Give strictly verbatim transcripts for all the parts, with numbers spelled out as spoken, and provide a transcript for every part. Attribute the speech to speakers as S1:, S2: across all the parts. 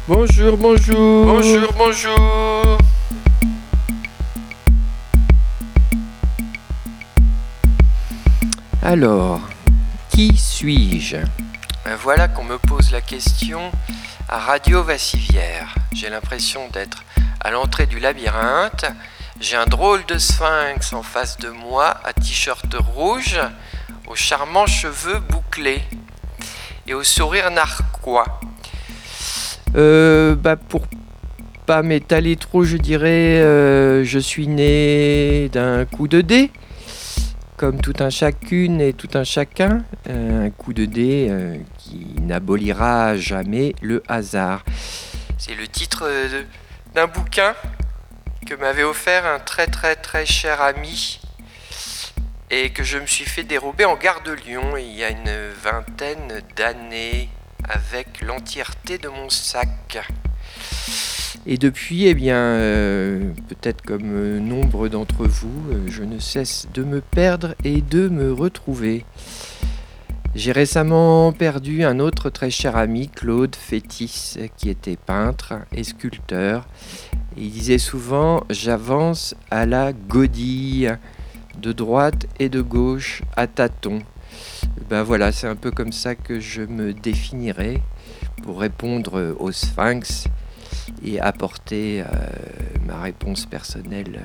S1: Bonjour, bonjour.
S2: Bonjour, bonjour.
S1: Alors, qui suis-je ?
S2: Voilà qu'on me pose la question à Radio Vassivière. J'ai l'impression d'être à l'entrée du labyrinthe. J'ai un drôle de sphinx en face de moi, à t-shirt rouge, aux charmants cheveux bouclés et au sourire narquois.
S1: Euh, bah pour pas m'étaler trop, je dirais, euh, je suis né d'un coup de dé, comme tout un chacune et tout un chacun, euh, un coup de dé euh, qui n'abolira jamais le hasard.
S2: C'est le titre de, d'un bouquin que m'avait offert un très très très cher ami et que je me suis fait dérober en gare de Lyon il y a une vingtaine d'années avec l'entièreté de mon sac.
S1: Et depuis, eh bien, euh, peut-être comme euh, nombre d'entre vous, euh, je ne cesse de me perdre et de me retrouver. J'ai récemment perdu un autre très cher ami, Claude Fétis, qui était peintre et sculpteur. Et il disait souvent « J'avance à la godille, de droite et de gauche à tâtons ». Ben voilà, c'est un peu comme ça que je me définirais pour répondre au Sphinx et apporter euh, ma réponse personnelle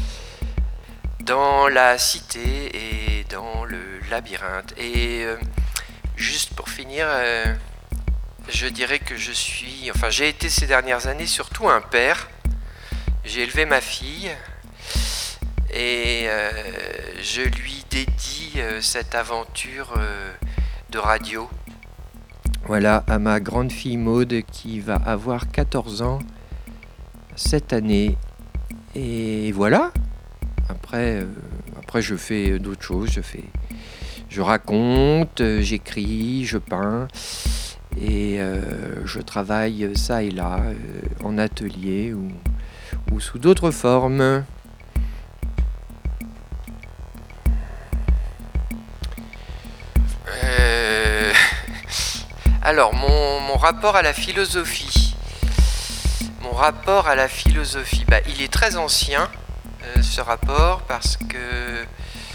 S2: dans la cité et dans le labyrinthe. Et euh, juste pour finir, euh, je dirais que je suis, enfin j'ai été ces dernières années surtout un père. J'ai élevé ma fille et euh, je lui dédie euh, cette aventure euh, de radio.
S1: Voilà, à ma grande fille Maude qui va avoir quatorze ans cette année. Et voilà. Après, euh, après je fais d'autres choses. Je fais, je raconte, euh, j'écris, je peins. Et euh, je travaille ça et là, euh, en atelier ou, ou sous d'autres formes.
S2: Euh... Alors, mon, mon rapport à la philosophie. Mon rapport à la philosophie, bah, il est très ancien, euh, ce rapport, parce que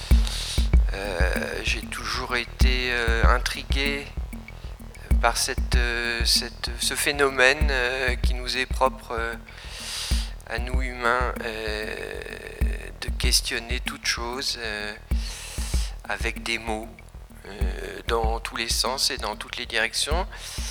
S2: euh, j'ai toujours été euh, intrigué par cette, euh, cette, ce phénomène euh, qui nous est propre euh, à nous humains, euh, de questionner toute chose euh, avec des mots. Euh, dans tous les sens et dans toutes les directions.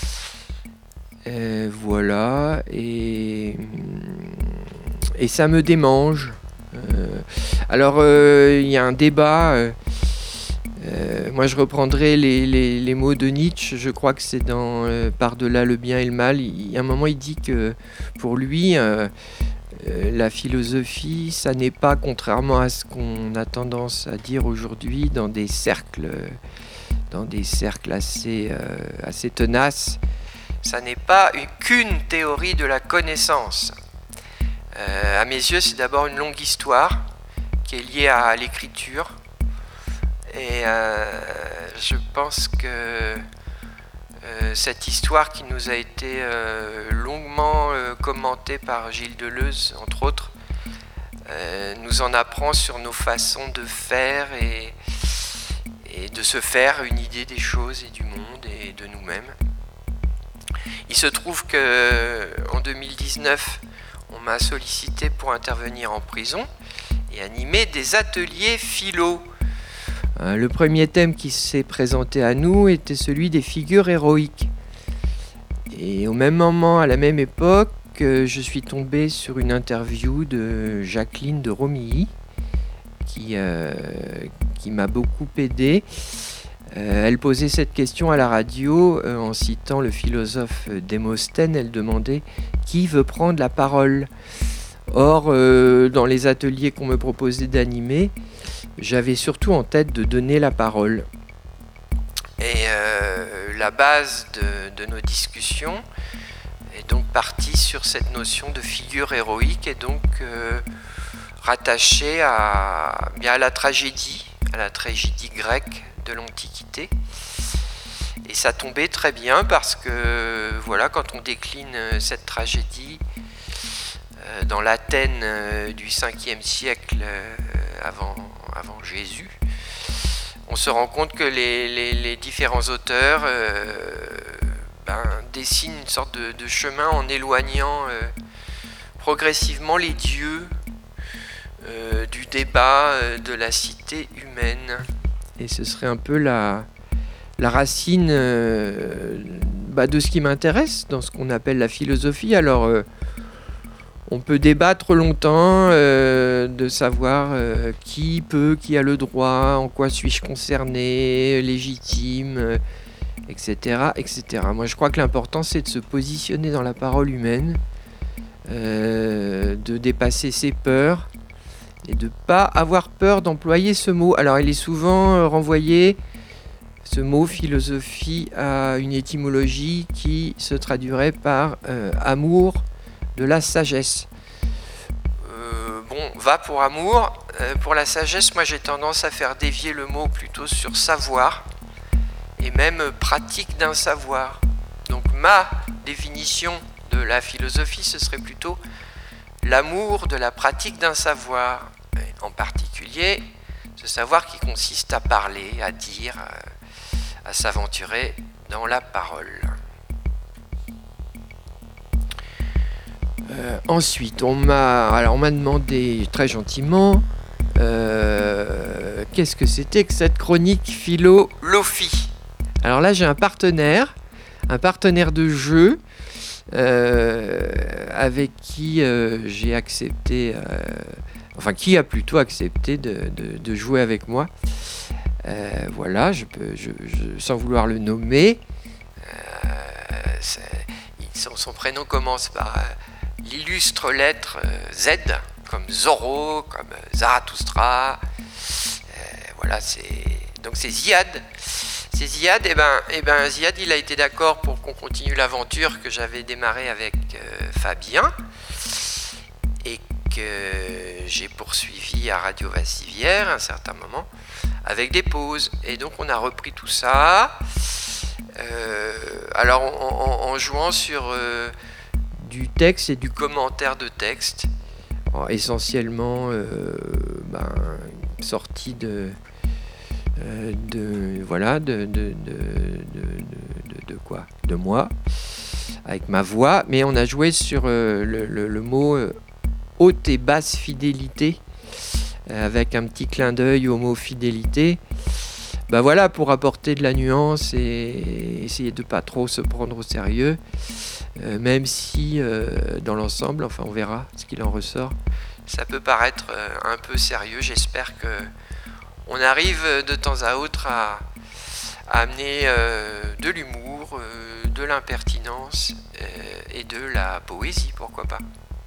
S1: Euh, voilà, et, et ça me démange. Euh, alors, il euh, y a un débat. Euh, euh, moi, je reprendrai les, les, les mots de Nietzsche. Je crois que c'est dans euh, Par-delà le bien et le mal. Il y a un moment, il dit que pour lui, euh, euh, la philosophie, ça n'est pas, contrairement à ce qu'on a tendance à dire aujourd'hui, dans des cercles. dans des cercles assez, euh, assez tenaces.
S2: Ça n'est pas une, qu'une théorie de la connaissance. Euh, à mes yeux, c'est d'abord une longue histoire qui est liée à l'écriture. Et euh, je pense que euh, cette histoire qui nous a été euh, longuement euh, commentée par Gilles Deleuze, entre autres, euh, nous en apprend sur nos façons de faire et et de se faire une idée des choses et du monde et de nous-mêmes. Il se trouve qu'en deux mille dix-neuf, on m'a sollicité pour intervenir en prison et animer des ateliers philo.
S1: Le premier thème qui s'est présenté à nous était celui des figures héroïques. Et au même moment, à la même époque, je suis tombé sur une interview de Jacqueline de Romilly, qui, euh, qui m'a beaucoup aidé. Euh, elle posait cette question à la radio euh, en citant le philosophe Démosthène. Elle demandait « Qui veut prendre la parole ?» Or, euh, dans les ateliers qu'on me proposait d'animer, j'avais surtout en tête de donner la parole.
S2: Et euh, la base de, de nos discussions est donc partie sur cette notion de figure héroïque et donc euh, rattaché à, bien à la tragédie, à la tragédie grecque de l'Antiquité. Et ça tombait très bien parce que, voilà, quand on décline cette tragédie euh, dans l'Athènes euh, du cinquième siècle euh, avant, avant Jésus, on se rend compte que les, les, les différents auteurs euh, ben, dessinent une sorte de, de chemin en éloignant euh, progressivement les dieux euh, du débat euh, de la cité humaine.
S1: Et ce serait un peu la, la racine euh, bah, de ce qui m'intéresse dans ce qu'on appelle la philosophie. Alors, euh, on peut débattre longtemps euh, de savoir euh, qui peut, qui a le droit, en quoi suis-je concerné, légitime, euh, et cetera, et cetera. Moi, je crois que l'important, c'est de se positionner dans la parole humaine, euh, de dépasser ses peurs, et de ne pas avoir peur d'employer ce mot. Alors, il est souvent euh, renvoyé, ce mot philosophie, à une étymologie qui se traduirait par euh, amour de la sagesse.
S2: Euh, bon, va pour amour. Euh, pour la sagesse, moi j'ai tendance à faire dévier le mot plutôt sur savoir, et même pratique d'un savoir. Donc ma définition de la philosophie, ce serait plutôt l'amour de la pratique d'un savoir. En particulier, ce savoir qui consiste à parler, à dire, à s'aventurer dans la parole.
S1: Euh, ensuite, on m'a, alors on m'a demandé très gentiment euh, qu'est-ce que c'était que cette chronique philo-lophie. Alors là, j'ai un partenaire, un partenaire de jeu euh, avec qui euh, j'ai accepté. Euh, Enfin, qui a plutôt accepté de, de, de jouer avec moi. Euh, voilà, je peux, je, je, sans vouloir le nommer.
S2: Euh, son, son prénom commence par euh, l'illustre lettre euh, Z, comme Zorro, comme Zarathustra. Euh, voilà, c'est donc c'est Ziad. C'est Ziad. Et ben, et ben, Ziad, il a été d'accord pour qu'on continue l'aventure que j'avais démarrée avec euh, Fabien. Et que j'ai poursuivi à Radio Vassivière à un certain moment, avec des pauses. Et donc on a repris tout ça, euh, alors en, en, en jouant sur euh,
S1: du texte et du
S2: commentaire de texte.
S1: Alors, essentiellement euh, ben, sorti de, euh, de voilà de, de, de, de, de, de quoi de moi, avec ma voix, mais on a joué sur euh, le, le, le mot euh, haute et basse fidélité, euh, avec un petit clin d'œil au mot fidélité. Bah voilà, pour apporter de la nuance et essayer de pas trop se prendre au sérieux, euh, même si euh, dans l'ensemble, enfin on verra ce qu'il en ressort.
S2: Ça peut paraître euh, un peu sérieux. J'espère que on arrive de temps à autre à, à amener euh, de l'humour, euh, de l'impertinence euh, et de la poésie, pourquoi pas.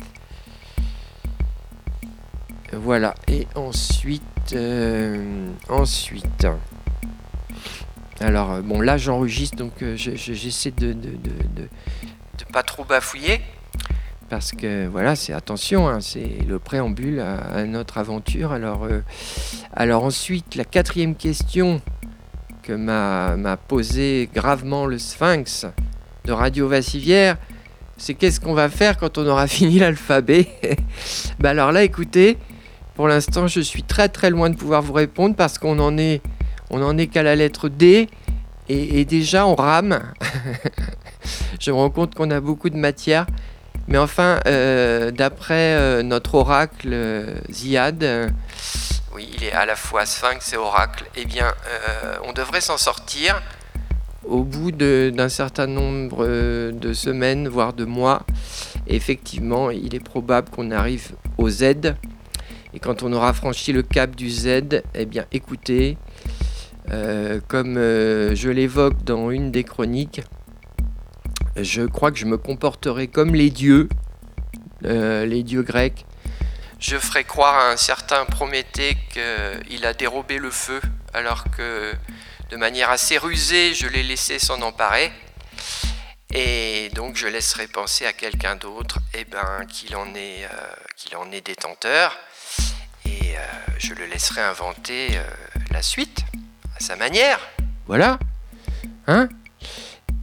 S1: Voilà, et ensuite, euh, ensuite, alors bon là j'enregistre, donc euh, je, je, j'essaie de, de, de, de,
S2: de pas trop bafouiller,
S1: parce que voilà, c'est attention, hein, c'est le préambule à, à notre aventure. Alors, euh, alors ensuite, la quatrième question que m'a, m'a posée gravement le Sphinx de Radio Vassivière, c'est qu'est-ce qu'on va faire quand on aura fini l'alphabet. Bah alors là, écoutez. Pour l'instant, je suis très très loin de pouvoir vous répondre parce qu'on en est, on en est qu'à la lettre D et, et déjà on rame. Je me rends compte qu'on a beaucoup de matière. Mais enfin, euh, d'après euh, notre oracle euh, Ziad, euh,
S2: oui, il est à la fois sphinx et oracle, eh bien, euh, on devrait s'en sortir.
S1: Au bout de, d'un certain nombre de semaines, voire de mois, effectivement, il est probable qu'on arrive au Z. Et quand on aura franchi le cap du Z, eh bien écoutez, euh, comme euh, je l'évoque dans une des chroniques, je crois que je me comporterai comme les dieux, euh, les dieux grecs.
S2: Je ferai croire à un certain Prométhée qu'il a dérobé le feu, alors que de manière assez rusée, je l'ai laissé s'en emparer. Et donc je laisserai penser à quelqu'un d'autre eh ben, qu'il en est, euh, qu'il en est détenteur. Et euh, je le laisserai inventer euh, la suite, à sa manière.
S1: Voilà, hein ?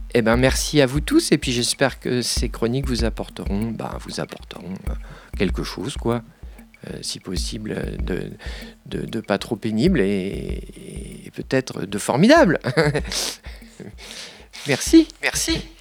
S1: Eh ben, merci à vous tous, et puis j'espère que ces chroniques vous apporteront, ben, vous apporteront quelque chose, quoi. Euh, si possible, de, de, de pas trop pénible et, et peut-être de formidable. Merci.
S2: Merci.